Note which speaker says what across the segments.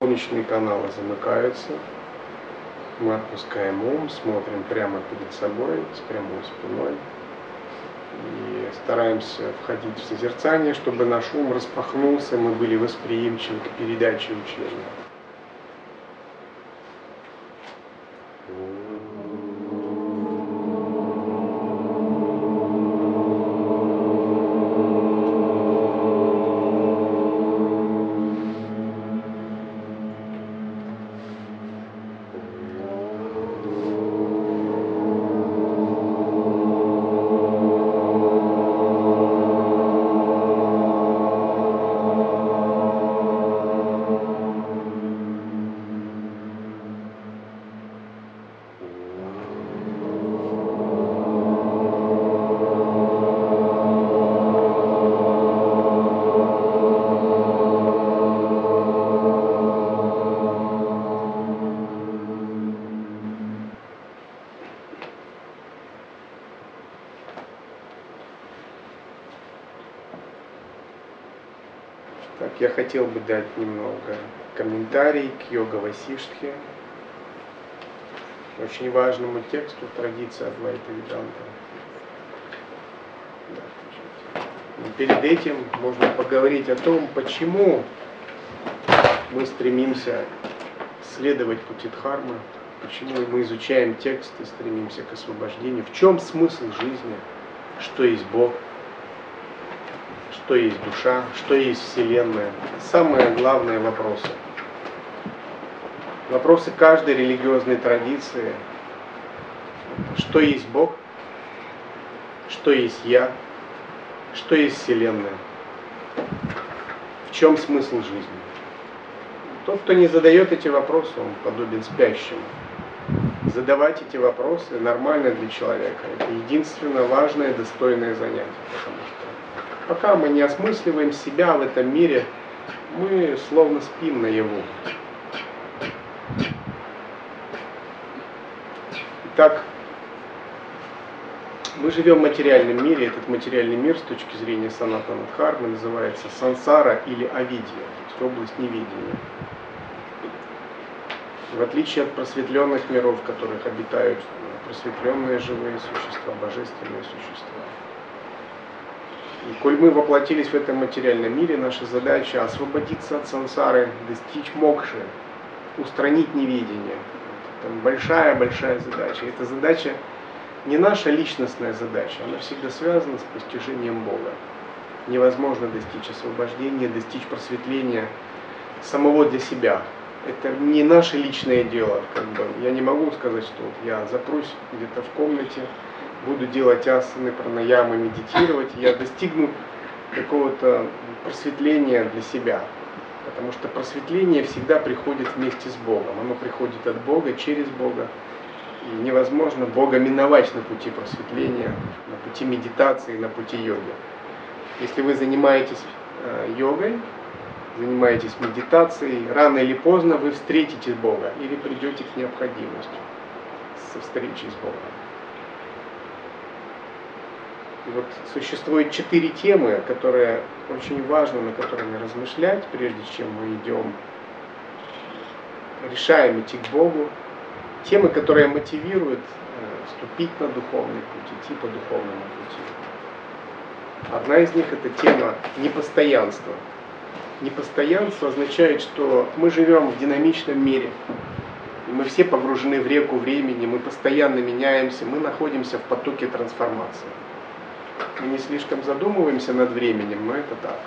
Speaker 1: Солнечные каналы замыкаются, мы отпускаем ум, смотрим прямо перед собой, с прямой спиной и стараемся входить в созерцание, чтобы наш ум распахнулся, мы были восприимчивы к передаче учения. Так, я хотел бы дать немного комментарий к йога-васиштхе, очень важному тексту традиции Адвайта Веданта. Но перед этим можно поговорить о том, почему мы стремимся следовать пути Дхармы, почему мы изучаем текст и стремимся к освобождению, в чем смысл жизни, что есть Бог, что есть душа, что есть Вселенная. Самые главные вопросы. Вопросы каждой религиозной традиции. Что есть Бог? Что есть Я? Что есть Вселенная? В чем смысл жизни? Тот, кто не задает эти вопросы, он подобен спящему. Задавать эти вопросы нормально для человека. Это единственно важное, достойное занятие. Потому что пока мы не осмысливаем себя в этом мире, мы словно спим наяву. Итак, мы живем в материальном мире. Этот материальный мир с точки зрения Санатана Дхармы называется сансара или авидья, то есть область невидения. В отличие от просветленных миров, в которых обитают просветленные живые существа, божественные существа. И коль мы воплотились в этом материальном мире, наша задача освободиться от сансары, достичь мокши, устранить невидение. Это большая-большая задача. Эта задача не наша личностная задача, она всегда связана с постижением Бога. Невозможно достичь освобождения, достичь просветления самого для себя. Это не наше личное дело. Я не могу сказать, что вот я запрусь где-то в комнате, буду делать асаны, пранаямы, медитировать, и я достигну какого-то просветления для себя. Потому что просветление всегда приходит вместе с Богом. Оно приходит от Бога, через Бога. И невозможно Бога миновать на пути просветления, на пути медитации, на пути йоги. Если вы занимаетесь йогой, занимаетесь медитацией, рано или поздно вы встретите Бога или придете к необходимости со встречей с Богом. И вот существует 4 темы, которые очень важно, на которыми размышлять, прежде чем мы решаем идти к Богу. Темы, которые мотивируют вступить на духовный путь, идти по духовному пути. Одна из них – это тема непостоянства. Непостоянство означает, что мы живем в динамичном мире. И мы все погружены в реку времени, мы постоянно меняемся, мы находимся в потоке трансформации. Мы не слишком задумываемся над временем, но это так.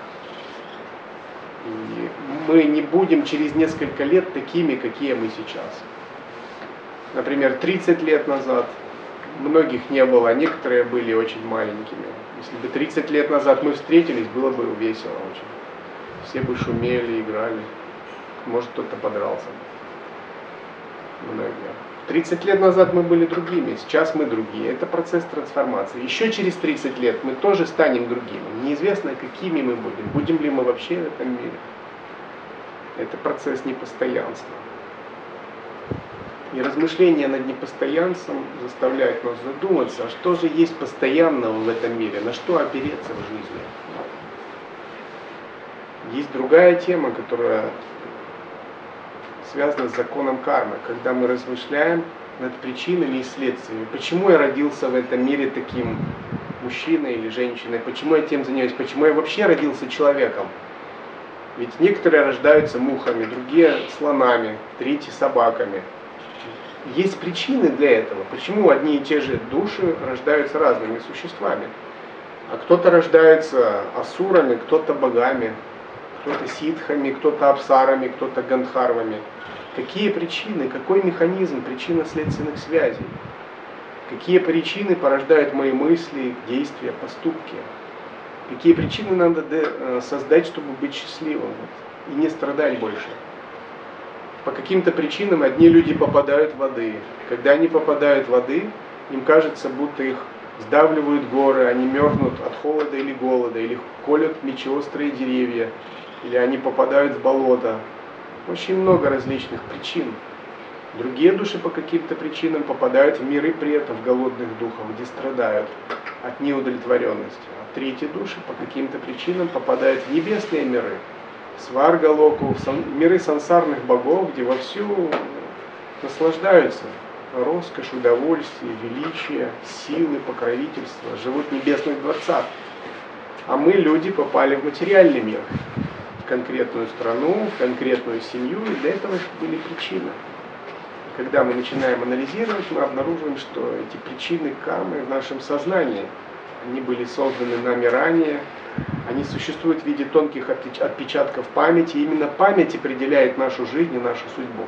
Speaker 1: И мы не будем через несколько лет такими, какие мы сейчас. Например, 30 лет назад многих не было, а некоторые были очень маленькими. Если бы 30 лет назад мы встретились, было бы весело очень. Все бы шумели, играли. Может, кто-то подрался. Многие. 30 лет назад мы были другими, сейчас мы другие. Это процесс трансформации. Еще через 30 лет мы тоже станем другими. Неизвестно, какими мы будем. Будем ли мы вообще в этом мире. Это процесс непостоянства. И размышления над непостоянством заставляют нас задуматься, а что же есть постоянного в этом мире, на что опереться в жизни. Есть другая тема, которая связано с законом кармы, когда мы размышляем над причинами и следствиями. Почему я родился в этом мире таким мужчиной или женщиной? Почему я тем занимаюсь? Почему я вообще родился человеком? Ведь некоторые рождаются мухами, другие слонами, третьи собаками. Есть причины для этого. Почему одни и те же души рождаются разными существами? А кто-то рождается асурами, кто-то богами, кто-то ситхами, кто-то апсарами, кто-то гандхарвами. Какие причины, какой механизм причинно-следственных связей? Какие причины порождают мои мысли, действия, поступки? Какие причины надо создать, чтобы быть счастливым и не страдать больше? По каким-то причинам одни люди попадают в воды. Когда они попадают в воды, им кажется, будто их сдавливают горы, они мерзнут от холода или голода, или колют мечеострые деревья, или они попадают в болото. Очень много различных причин. Другие души по каким-то причинам попадают в миры предков, голодных духов, где страдают от неудовлетворенности. А третьи души по каким-то причинам попадают в небесные миры, сварга-локу, миры сансарных богов, где вовсю наслаждаются роскошь, удовольствие, величие, силы, покровительство, живут в небесных дворцах. А мы, люди, попали в материальный мир, в конкретную страну, в конкретную семью, и для этого были причины. И когда мы начинаем анализировать, мы обнаруживаем, что эти причины кармы в нашем сознании, они были созданы нами ранее, они существуют в виде тонких отпечатков памяти, и именно память определяет нашу жизнь и нашу судьбу.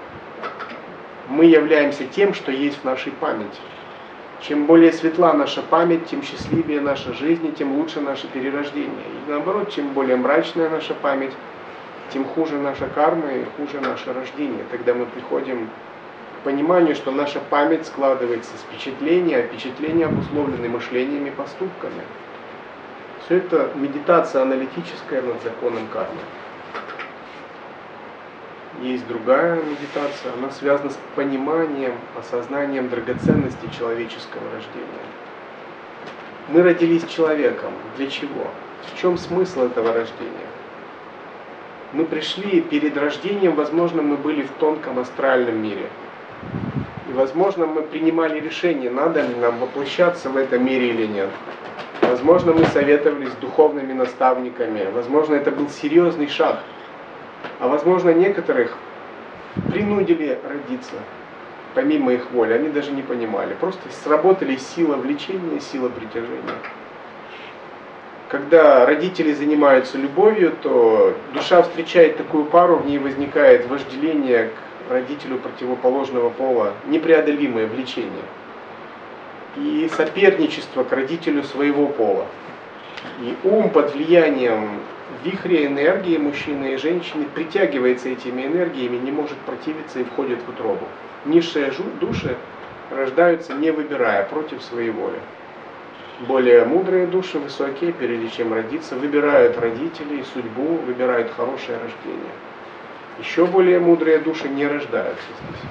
Speaker 1: Мы являемся тем, что есть в нашей памяти. Чем более светла наша память, тем счастливее наша жизнь, и тем лучше наше перерождение. И наоборот, чем более мрачная наша память, тем хуже наша карма и хуже наше рождение. Тогда мы приходим к пониманию, что наша память складывается с впечатления, а впечатления обусловлены мышлением и поступками. Все это медитация аналитическая над законом кармы. Есть другая медитация, она связана с пониманием, осознанием драгоценности человеческого рождения. Мы родились человеком. Для чего? В чем смысл этого рождения? Мы пришли перед рождением, возможно, мы были в тонком астральном мире. И, возможно, мы принимали решение, надо ли нам воплощаться в этом мире или нет. Возможно, мы советовались с духовными наставниками. Возможно, это был серьезный шаг. А возможно, некоторых принудили родиться, помимо их воли. Они даже не понимали. Просто сработали сила влечения, сила притяжения. Когда родители занимаются любовью, то душа встречает такую пару, в ней возникает вожделение к родителю противоположного пола, непреодолимое влечение. И соперничество к родителю своего пола. И ум под влиянием вихря энергии мужчины и женщины притягивается этими энергиями, не может противиться и входит в утробу. Низшие души рождаются, не выбирая, против своей воли. Более мудрые души, высокие, прежде чем родиться, выбирают родителей, судьбу, выбирают хорошее рождение. Еще более мудрые души не рождаются здесь.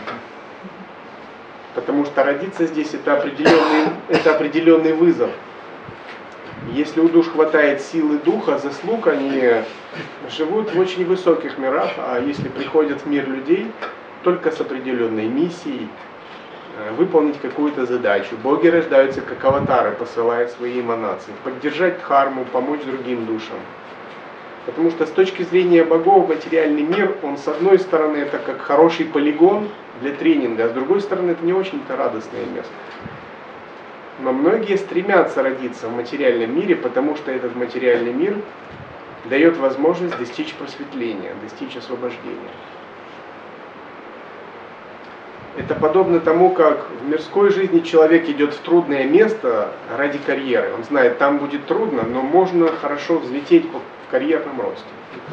Speaker 1: Потому что родиться здесь это определенный вызов. Если у душ хватает силы духа, заслуг, они живут в очень высоких мирах, а если приходят в мир людей, только с определенной миссией выполнить какую-то задачу. Боги рождаются как аватары, посылают свои эманации, поддержать дхарму, помочь другим душам. Потому что с точки зрения богов материальный мир, он с одной стороны это как хороший полигон для тренинга, а с другой стороны это не очень-то радостное место. Но многие стремятся родиться в материальном мире, потому что этот материальный мир дает возможность достичь просветления, достичь освобождения. Это подобно тому, как в мирской жизни человек идет в трудное место ради карьеры. Он знает, там будет трудно, но можно хорошо взлететь в карьерном росте.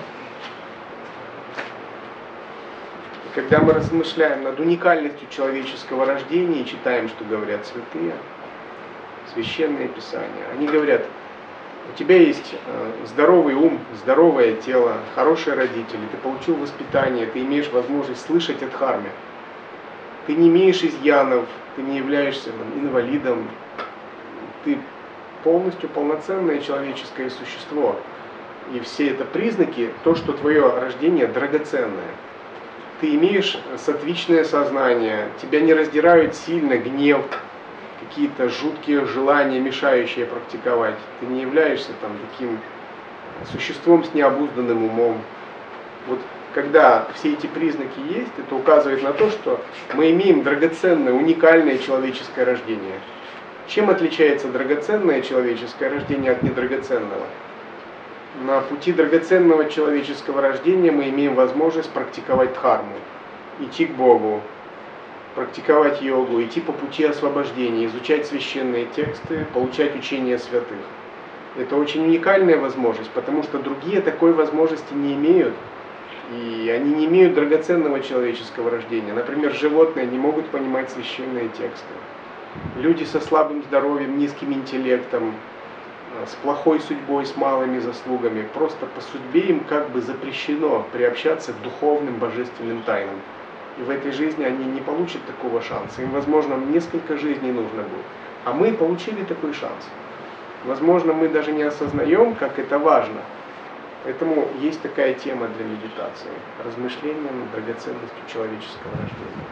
Speaker 1: И когда мы размышляем над уникальностью человеческого рождения и читаем, что говорят святые, священные писания, они говорят, у тебя есть здоровый ум, здоровое тело, хорошие родители, ты получил воспитание, ты имеешь возможность слышать о дхарме. Ты не имеешь изъянов, ты не являешься инвалидом, ты полностью полноценное человеческое существо. И все это признаки, то, что твое рождение драгоценное. ты имеешь саттвичное сознание, тебя не раздирают сильно гнев, какие-то жуткие желания, мешающие практиковать. Ты не являешься там таким существом с необузданным умом. Вот когда все эти признаки есть, это указывает на то, что мы имеем драгоценное, уникальное человеческое рождение. Чем отличается драгоценное человеческое рождение от недрагоценного? На пути драгоценного человеческого рождения мы имеем возможность практиковать дхарму, идти к Богу, практиковать йогу, идти по пути освобождения, изучать священные тексты, получать учения святых. Это очень уникальная возможность, потому что другие такой возможности не имеют, и они не имеют драгоценного человеческого рождения. Например, животные не могут понимать священные тексты. Люди со слабым здоровьем, низким интеллектом, с плохой судьбой, с малыми заслугами, просто по судьбе им как бы запрещено приобщаться к духовным божественным тайнам. И в этой жизни они не получат такого шанса. Им, возможно, несколько жизней нужно будет. А мы получили такой шанс. Возможно, мы даже не осознаем, как это важно. Поэтому есть такая тема для медитации. Размышления над драгоценностью человеческого рождения.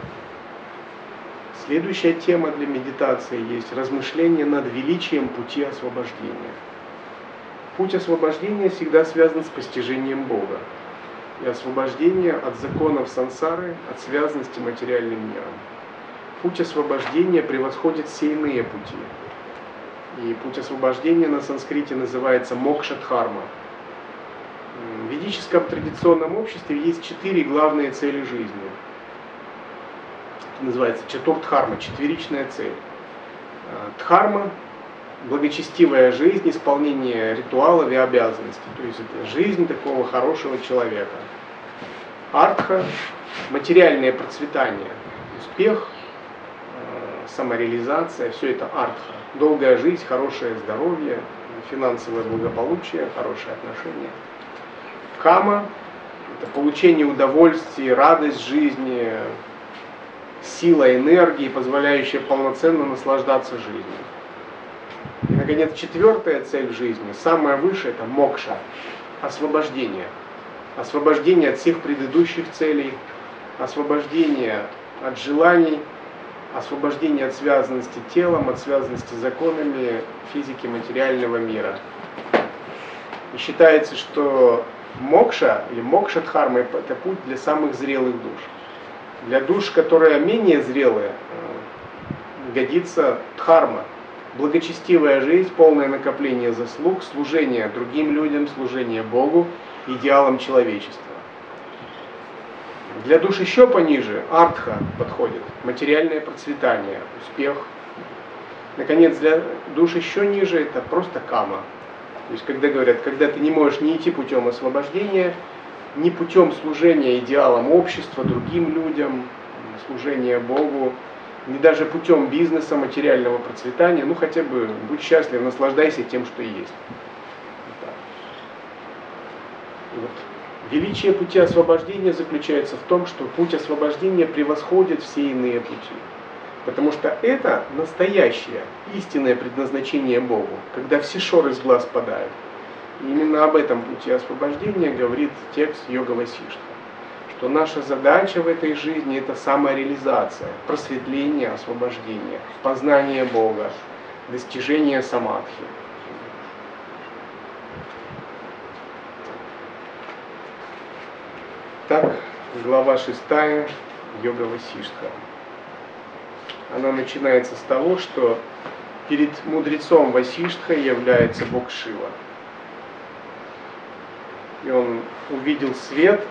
Speaker 1: Следующая тема для медитации есть размышление над величием пути освобождения. Путь освобождения всегда связан с постижением Бога. И освобождение от законов сансары, от связанности материальным миром. Путь освобождения превосходит все иные пути. И путь освобождения на санскрите называется мокша-дхарма. В ведическом традиционном обществе есть 4 главные цели жизни. Это называется чатур-дхарма, четверичная цель. Дхарма – благочестивая жизнь, исполнение ритуалов и обязанностей. То есть это жизнь такого хорошего человека. Артха – материальное процветание, успех, самореализация, все это артха. Долгая жизнь, хорошее здоровье, финансовое благополучие, хорошие отношения. Кама – это получение удовольствия, радость жизни, сила энергии, позволяющая полноценно наслаждаться жизнью. И, наконец, 4-я цель в жизни, самая высшая – это мокша – освобождение. Освобождение от всех предыдущих целей, освобождение от желаний, освобождение от связанности телом, от связанности с законами физики материального мира. И считается, что мокша или мокша-дхарма – это путь для самых зрелых душ. Для душ, которые менее зрелые, годится дхарма. Благочестивая жизнь, полное накопление заслуг, служение другим людям, служение Богу, идеалам человечества. Для душ еще пониже артха подходит, материальное процветание, успех. Наконец, для душ еще ниже это просто кама. То есть, когда говорят, когда ты не можешь не идти путем освобождения, ни путем служения идеалам общества, другим людям, служения Богу, не даже путем бизнеса, материального процветания, ну хотя бы будь счастлив, наслаждайся тем, что есть. Вот. Величие пути освобождения заключается в том, что путь освобождения превосходит все иные пути. Потому что это настоящее, истинное предназначение Богу, когда все шоры с глаз падают. И именно об этом пути освобождения говорит текст Йога Васиштха. Что наша задача в этой жизни – это самореализация, просветление, освобождение, познание Бога, достижение самадхи. Так, глава 6 Йога Васиштха. Она начинается с того, что перед мудрецом Васиштха является Бог Шива. И он увидел свет,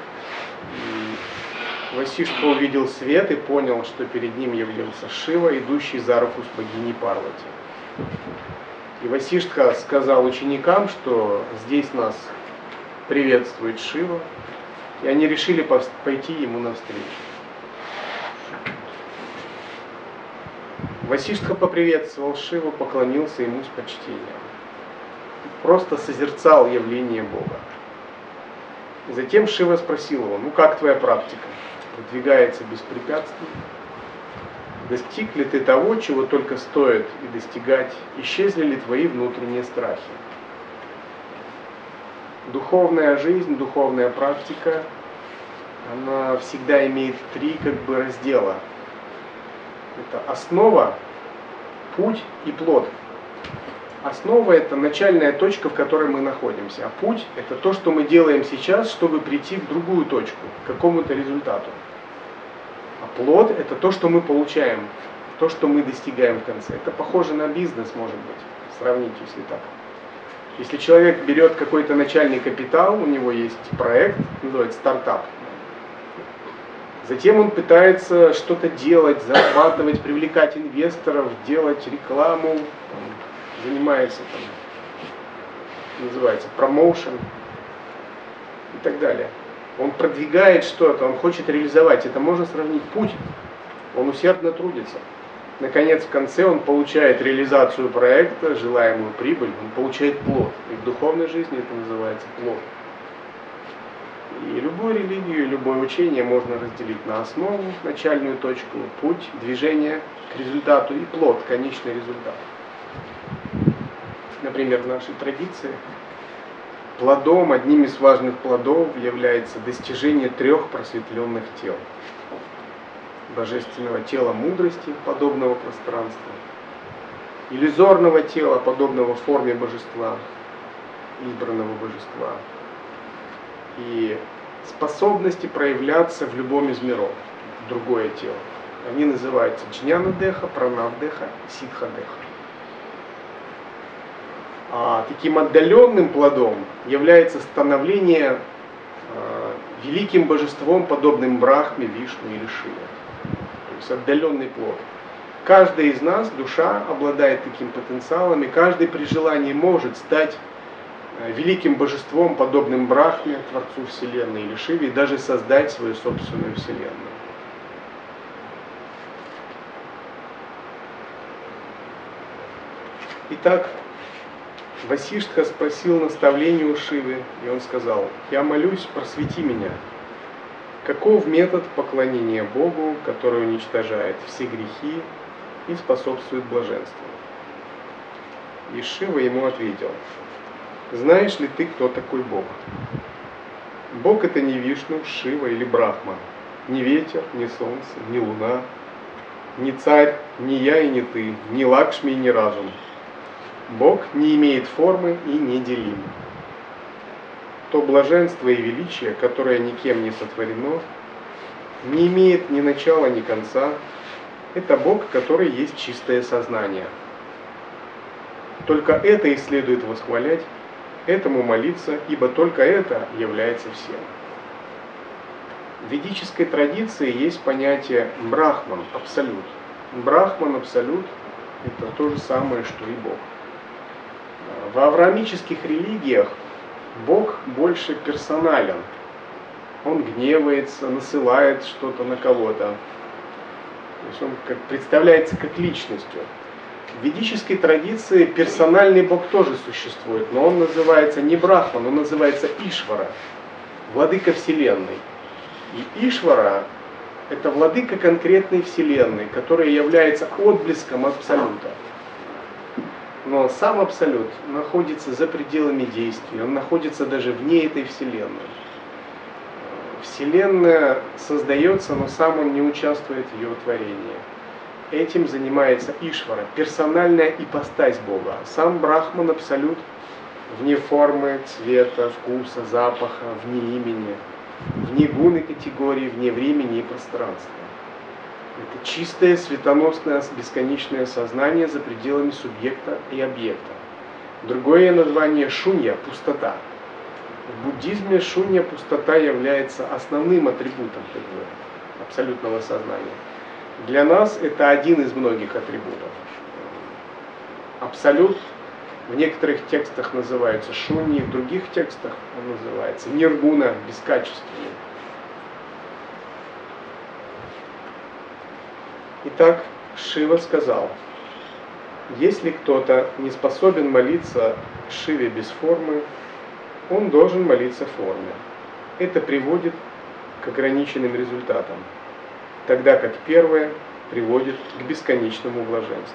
Speaker 1: и Васиштха увидел свет и понял, что перед ним являлся Шива, идущий за руку с богиней Парвати. И Васиштха сказал ученикам, что здесь нас приветствует Шива, и они решили пойти ему навстречу. Васиштха поприветствовал Шиву, поклонился ему с почтением. Просто созерцал явление Бога. И затем Шива спросил его: ну как твоя практика? Продвигается без препятствий? Достиг ли ты того, чего только стоит и достигать? Исчезли ли твои внутренние страхи? Духовная жизнь, духовная практика она всегда имеет три раздела. Это основа, путь и плод. Основа – это начальная точка, в которой мы находимся, а путь – это то, что мы делаем сейчас, чтобы прийти в другую точку, к какому-то результату. А плод – это то, что мы получаем, то, что мы достигаем в конце. Это похоже на бизнес, может быть, сравните, если так. Если человек берет какой-то начальный капитал, у него есть проект, называется стартап. Затем он пытается что-то делать, зарабатывать, привлекать инвесторов, делать рекламу, занимается, называется, промоушен и так далее. Он продвигает что-то, он хочет реализовать. Это можно сравнить путь. Он усердно трудится. Наконец, в конце он получает реализацию проекта, желаемую прибыль, он получает плод. И в духовной жизни это называется плод. И любую религию, любое учение можно разделить на основу, начальную точку, путь, движение к результату и плод, конечный результат. Например, в нашей традиции плодом, одним из важных плодов является достижение 3 просветленных тел. Божественного тела мудрости, подобного пространству, иллюзорного тела, подобного форме божества, избранного божества, и способности проявляться в любом из миров, другое тело. Они называются джняна-деха, пранав-деха, ситха-деха. А таким отдаленным плодом является становление великим божеством, подобным Брахме, Вишну или Шиве. То есть отдаленный плод. Каждый из нас, душа, обладает таким потенциалом, и каждый при желании может стать великим божеством, подобным Брахме, Творцу Вселенной или Шиве, и даже создать свою собственную Вселенную. Итак, Васиштха спросил наставления у Шивы, и он сказал: «Я молюсь, просвети меня. Каков метод поклонения Богу, который уничтожает все грехи и способствует блаженству?» И Шива ему ответил: «Знаешь ли ты, кто такой Бог? Бог — это не Вишну, Шива или Брахма, не ветер, не солнце, не луна, не царь, не я и не ты, не Лакшми и не разум. Бог не имеет формы и неделим. То блаженство и величие, которое никем не сотворено, не имеет ни начала, ни конца. Это Бог, который есть чистое сознание. Только это и следует восхвалять, этому молиться, ибо только это является всем». В ведической традиции есть понятие брахман, абсолют. Брахман, абсолют – это то же самое, что и Бог. В авраамических религиях Бог больше персонален. Он гневается, насылает что-то на кого-то. То есть он представляется как личностью. В ведической традиции персональный Бог тоже существует, но он называется не Брахман, он называется Ишвара, владыка Вселенной. И Ишвара – это владыка конкретной Вселенной, которая является отблеском Абсолюта. Но сам Абсолют находится за пределами действий, он находится даже вне этой Вселенной. Вселенная создается, но сам он не участвует в ее творении. Этим занимается Ишвара, персональная ипостась Бога. Сам Брахман, Абсолют, вне формы, цвета, вкуса, запаха, вне имени, вне гуны категории, вне времени и пространства. Это чистое, светоносное, бесконечное сознание за пределами субъекта и объекта. Другое название шунья – пустота. В буддизме шунья, пустота, является основным атрибутом абсолютного сознания. Для нас это один из многих атрибутов. Абсолют в некоторых текстах называется шуньей, в других текстах он называется ниргуна, бескачественный. Итак, Шива сказал: если кто-то не способен молиться Шиве без формы, он должен молиться в форме. Это приводит к ограниченным результатам, тогда как первое приводит к бесконечному блаженству.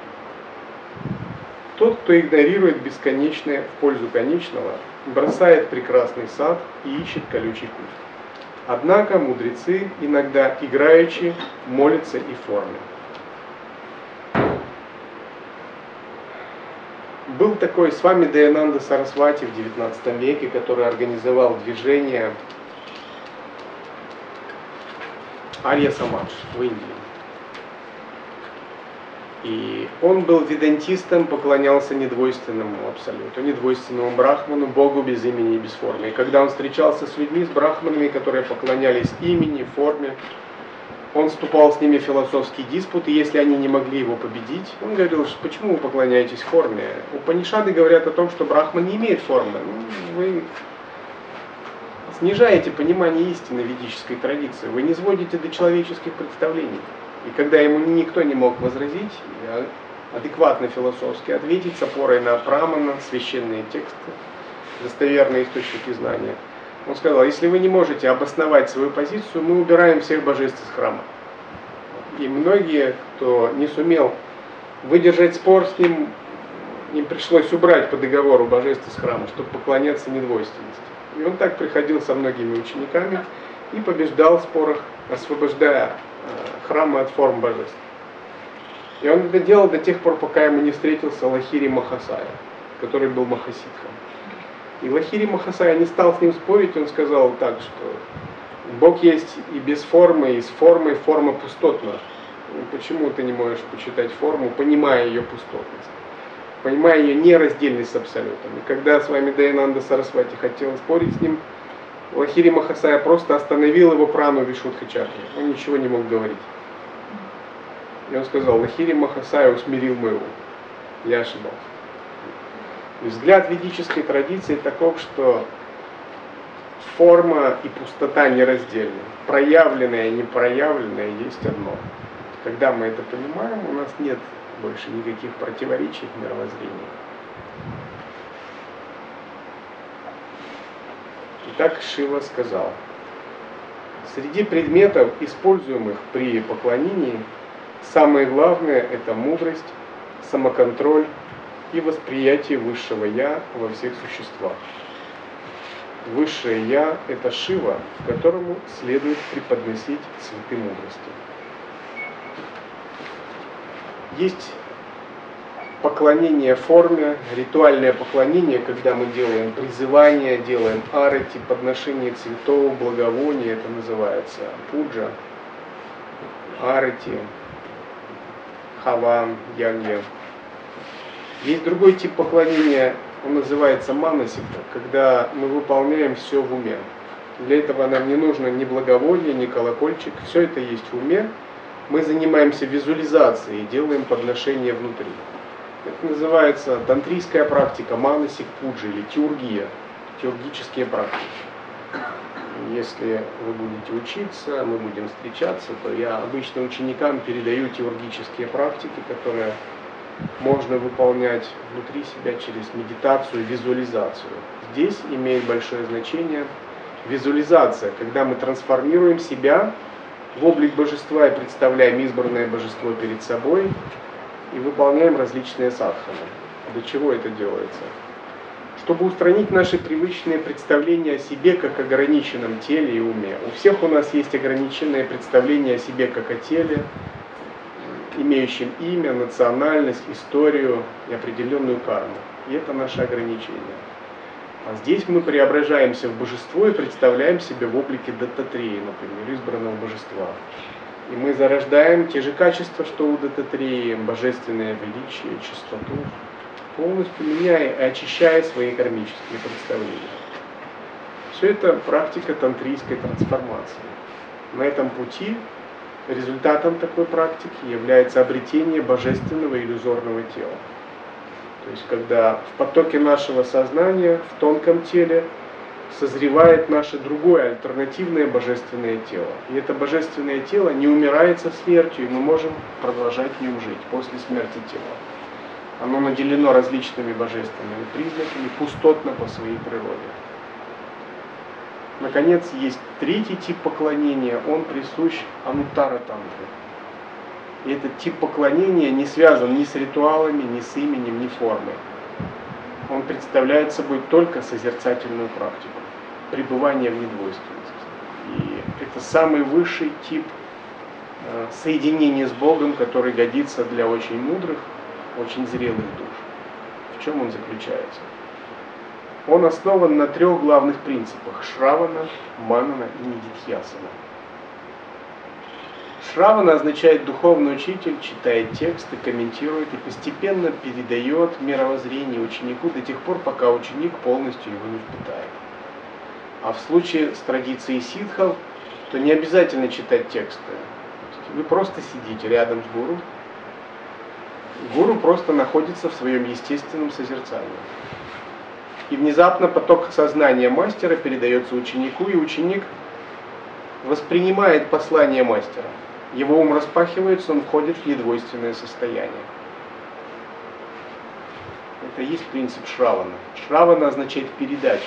Speaker 1: Тот, кто игнорирует бесконечное в пользу конечного, бросает прекрасный сад и ищет колючий куст. Однако мудрецы иногда играючи молятся и форме. Был такой Свами Даянанда Сарасвати в XIX веке, который организовал движение Арья Самадж в Индии. И он был ведантистом, поклонялся недвойственному абсолюту, недвойственному брахману, Богу без имени и без формы. И когда он встречался с людьми, с брахманами, которые поклонялись имени, форме, он вступал с ними в философский диспут, и если они не могли его победить, он говорил, что почему вы поклоняетесь форме? Упанишады говорят о том, что брахман не имеет формы. Вы снижаете понимание истины ведической традиции, вы не сводите до человеческих представлений. И когда ему никто не мог возразить, адекватно философски ответить с опорой на прамана, священные тексты, достоверные источники знания, он сказал, если вы не можете обосновать свою позицию, мы убираем всех божеств из храма. И многие, кто не сумел выдержать спор с ним, им пришлось убрать по договору божеств из храма, чтобы поклоняться недвойственности. И он так приходил со многими учениками и побеждал в спорах, освобождая храмы от форм божеств. И он это делал до тех пор, пока ему не встретился Лахири Махасая, который был махасидхом. И Лахири Махасая не стал с ним спорить, он сказал так, что Бог есть и без формы, и с формой форма пустотна. Почему ты не можешь почитать форму, понимая ее пустотность, понимая ее нераздельность с абсолютом? И когда с вами Даянанда Сарасвати хотел спорить с ним, Лахири Махасая просто остановил его прану Вишудхачарьи. Он ничего не мог говорить. И он сказал, Лахири Махасая усмирил мой ум. Я ошибался. Взгляд ведической традиции таков, что форма и пустота нераздельны. Проявленное и непроявленное есть одно. Когда мы это понимаем, у нас нет больше никаких противоречий в мировоззрении. Итак, Шива сказал, среди предметов, используемых при поклонении, самое главное – это мудрость, самоконтроль и восприятие высшего Я во всех существах. Высшее Я – это Шива, которому следует преподносить цветы мудрости. Есть поклонение форме, ритуальное поклонение, когда мы делаем призывание, делаем арати, подношение цветов, благовоний, это называется пуджа, арати, хаван, янья. Есть другой тип поклонения, он называется манасика, когда мы выполняем все в уме. Для этого нам не нужно ни благовоние, ни колокольчик, все это есть в уме. Мы занимаемся визуализацией, делаем подношение внутри. Это называется тантрийская практика, манасик пуджи или тиургия, тиургические практики. Если вы будете учиться, мы будем встречаться, то я обычно ученикам передаю тиургические практики, которые можно выполнять внутри себя через медитацию, визуализацию. Здесь имеет большое значение визуализация, когда мы трансформируем себя в облик божества и представляем избранное божество перед собой и выполняем различные садханы. Для чего это делается? Чтобы устранить наши привычные представления о себе как ограниченном теле и уме. У всех у нас есть ограниченное представление о себе как о теле, имеющем имя, национальность, историю и определенную карму. И это наше ограничение. А здесь мы преображаемся в божество и представляем себя в облике Даттатреи, например, избранного божества. И мы зарождаем те же качества, что у Даттатреи, божественное величие, чистоту, полностью меняя и очищая свои кармические представления. Все это практика тантрийской трансформации. На этом пути результатом такой практики является обретение божественного иллюзорного тела. То есть, когда в потоке нашего сознания, в тонком теле, созревает наше другое, альтернативное божественное тело. И это божественное тело не умирает со смертью, и мы можем продолжать в нем жить после смерти тела. Оно наделено различными божественными признаками, пустотно по своей природе. Наконец, есть третий тип поклонения, он присущ Ануттара тантре. И этот тип поклонения не связан ни с ритуалами, ни с именем, ни формой. Он представляет собой только созерцательную практику, пребывание в недвойственности. И Это самый высший тип соединения с Богом, который годится для очень мудрых, очень зрелых душ. В чем он заключается? Он основан на 3 главных принципах: Шравана, Манана и Нидидхьясана. Шравана означает духовный учитель, читает тексты, комментирует и постепенно передает мировоззрение ученику до тех пор, пока ученик полностью его не впитает. А в случае с традицией ситхов, то не обязательно читать тексты. Вы просто сидите рядом с гуру. Гуру просто находится в своем естественном созерцании. И внезапно поток сознания мастера передается ученику, и ученик воспринимает послание мастера. Его ум распахивается, он входит в недвойственное состояние. Это и есть принцип Шравана. Шравана означает передача.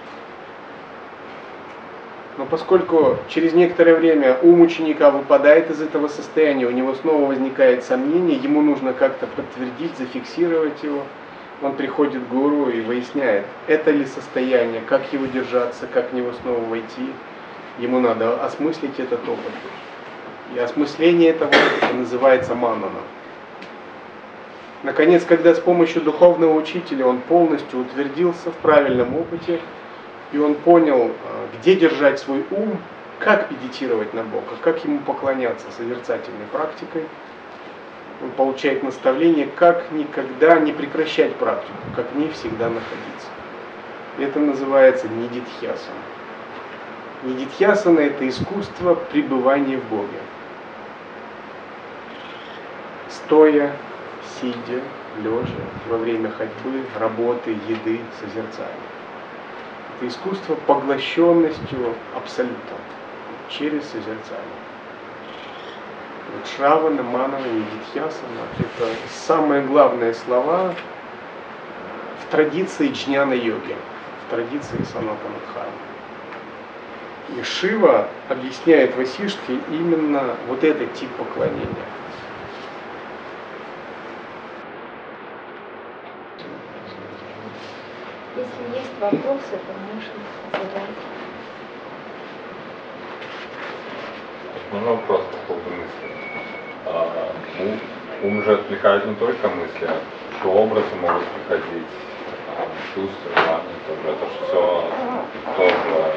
Speaker 1: Но поскольку через некоторое время ум ученика выпадает из этого состояния, у него снова возникает сомнение, ему нужно как-то подтвердить, зафиксировать его, он приходит к гуру и выясняет, это ли состояние, как его держаться, как в него снова войти. Ему надо осмыслить этот опыт. И осмысление этого опыта называется манана. Наконец, когда с помощью духовного учителя он полностью утвердился в правильном опыте, и он понял, где держать свой ум, как медитировать на Бога, как ему поклоняться созерцательной практикой, он получает наставление, как никогда не прекращать практику, как в ней всегда находиться. Это называется нидидхьясана. Нидидхьясана – это искусство пребывания в Боге. Стоя, сидя, лежа, во время ходьбы, работы, еды, созерцания. Это искусство поглощенностью абсолютом через созерцание. Вот Шравана, Манана, Нидидхьясана – это самые главные слова в традиции джняна-йоги, в традиции Санатана Дхармы. И Шива объясняет Васиштхе именно вот этот тип поклонения.
Speaker 2: Если есть вопросы, то можно задать.
Speaker 3: Основной вопрос по поводу мысли. Ум же отвлекает не только мысли, а что образы могут приходить, чувства, желания тоже. Это все тоже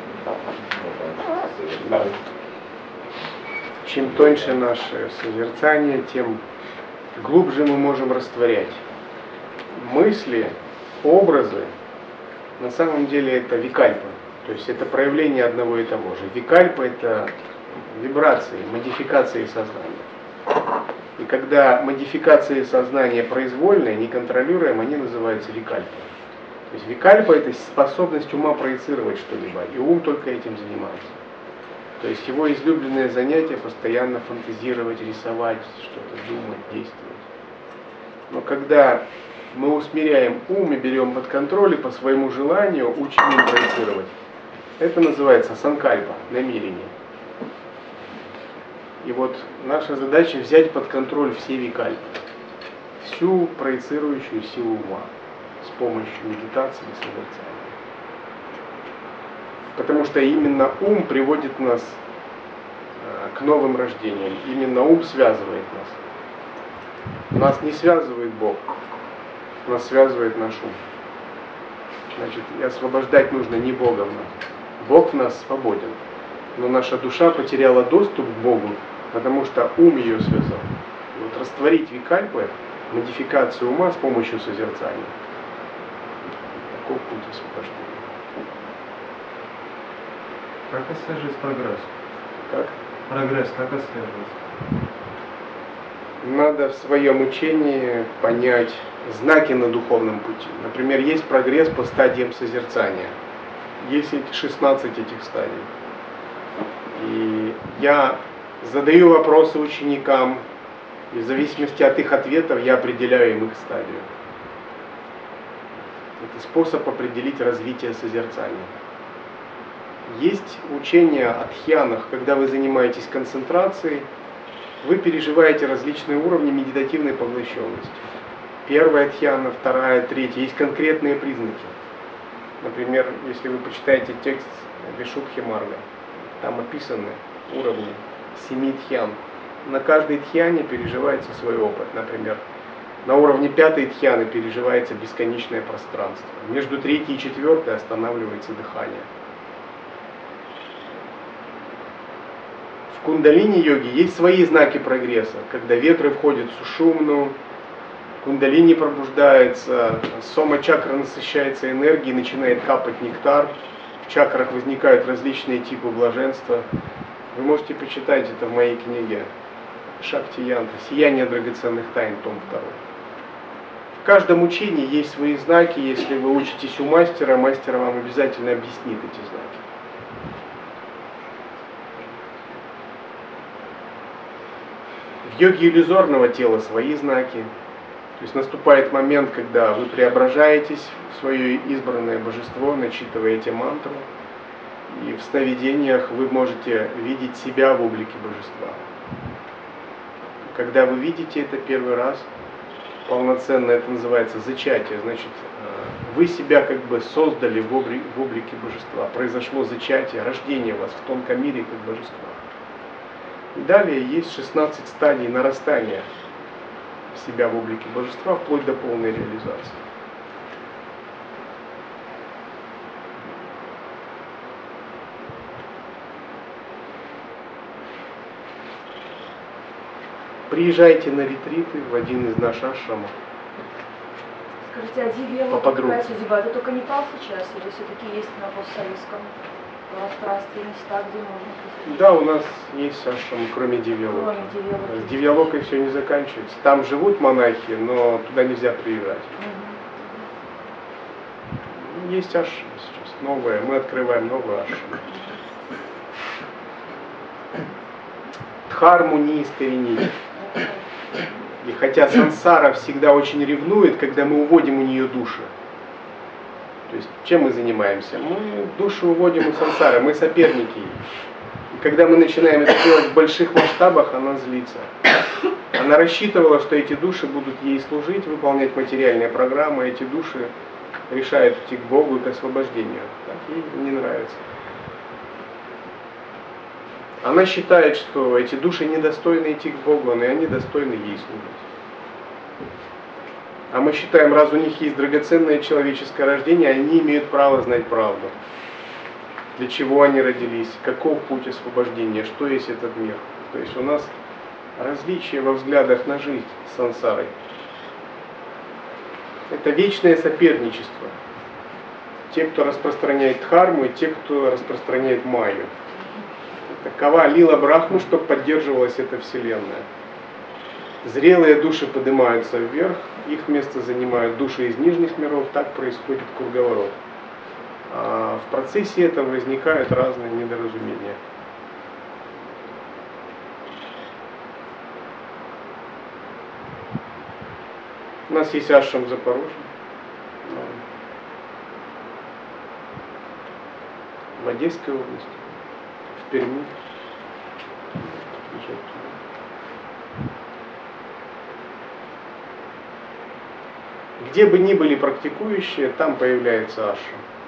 Speaker 3: созерцать.
Speaker 1: Чем тоньше наше созерцание, тем глубже мы можем растворять. Мысли, образы, на самом деле это викальпа, то есть это проявление одного и того же. Викальпа – это вибрации, модификации сознания. И когда модификации сознания произвольные, неконтролируемые, они называются викальпой. То есть викальпа – это способность ума проецировать что-либо, и ум только этим занимается. То есть его излюбленное занятие – постоянно фантазировать, рисовать, что-то думать, действовать. Но когда мы усмиряем ум и берем под контроль и по своему желанию учим им проецировать, это называется санкальпа, намерение. И вот наша задача взять под контроль все викальпы, всю проецирующую силу ума с помощью медитации и созерцания. Потому что именно ум приводит нас к новым рождениям, именно ум связывает нас. Нас не связывает Бог, нас связывает наш ум. Значит, и освобождать нужно не Бога в нас. Бог в нас свободен. Но наша душа потеряла доступ к Богу, потому что ум ее связал. И вот растворить викальпы, модификацию ума с помощью созерцания. Такой путь освобождения.
Speaker 4: Как отслеживать прогресс?
Speaker 1: Как?
Speaker 4: Прогресс как отслеживать?
Speaker 1: Надо в своем учении понять знаки на духовном пути. Например, есть прогресс по стадиям созерцания. Есть 16 этих стадий. И я задаю вопросы ученикам, и в зависимости от их ответов я определяю им их стадию. Это способ определить развитие созерцания. Есть учение о тхьянах, когда вы занимаетесь концентрацией, вы переживаете различные уровни медитативной поглощенности. Первая тхьяна, вторая, третья. Есть конкретные признаки. Например, если вы почитаете текст Вишудхи Марга, Там описаны уровни 7 тхьян. На каждой тхьяне переживается свой опыт. Например, на уровне 5-й тхьяны переживается бесконечное пространство. Между 3-й и 4-й останавливается дыхание. В кундалини-йоге есть свои знаки прогресса. Когда ветры входят в сушумну, кундалини пробуждается, сома-чакра насыщается энергией, начинает капать нектар. В чакрах возникают различные типы блаженства. Вы можете почитать это в моей книге Шакти-янтра «Сияние драгоценных тайн», том 2. В каждом учении есть свои знаки. Если вы учитесь у мастера, мастер вам обязательно объяснит эти знаки. В йоге иллюзорного тела свои знаки. То есть наступает момент, когда вы преображаетесь в свое избранное божество, начитываете мантру, и в сновидениях вы можете видеть себя в облике божества. Когда вы видите это первый раз, полноценно это называется зачатие, значит, вы себя как бы создали в облике божества. Произошло зачатие, рождение вас в тонком мире как божества. И далее есть 16 стадий нарастания себя в облике божества, вплоть до полной реализации. Приезжайте на ретриты в один из наших ашрамов.
Speaker 5: Скажите, а дивья, какая судьба? Это только Непал сейчас, или все-таки есть на постсоветском пространстве места, где можно посетить?
Speaker 1: Да, у нас есть ашрам, кроме Дивьялоки.
Speaker 5: Кроме Дивьялоки.
Speaker 1: С Дивьялокой все не заканчивается. Там живут монахи, но туда нельзя приезжать. Есть ашрам сейчас, новое. Мы открываем новый ашрам. Дхарму не искоренить. И хотя сансара всегда очень ревнует, когда мы уводим у нее души. То есть чем мы занимаемся? Мы души уводим у сансары, мы соперники. И когда мы начинаем это делать в больших масштабах, она злится. Она рассчитывала, что эти души будут ей служить, выполнять материальные программы, эти души решают идти к Богу и к освобождению. Так ей не нравится. Она считает, что эти души недостойны идти к Богу, но и они достойны ей служить. А мы считаем, раз у них есть драгоценное человеческое рождение, они имеют право знать правду. Для чего они родились, каков путь освобождения, что есть этот мир. То есть у нас различия во взглядах на жизнь с сансарой. Это вечное соперничество. Те, кто распространяет дхарму, и те, кто распространяет майю. Такова лила Брахмы, чтобы поддерживалась эта вселенная. Зрелые души поднимаются вверх, их место занимают души из нижних миров, так происходит круговорот. А в процессе этого возникают разные недоразумения. У нас есть ашрам в Запорожье, в Одесской области, в Перми. Где бы ни были практикующие, там появляется ашрам.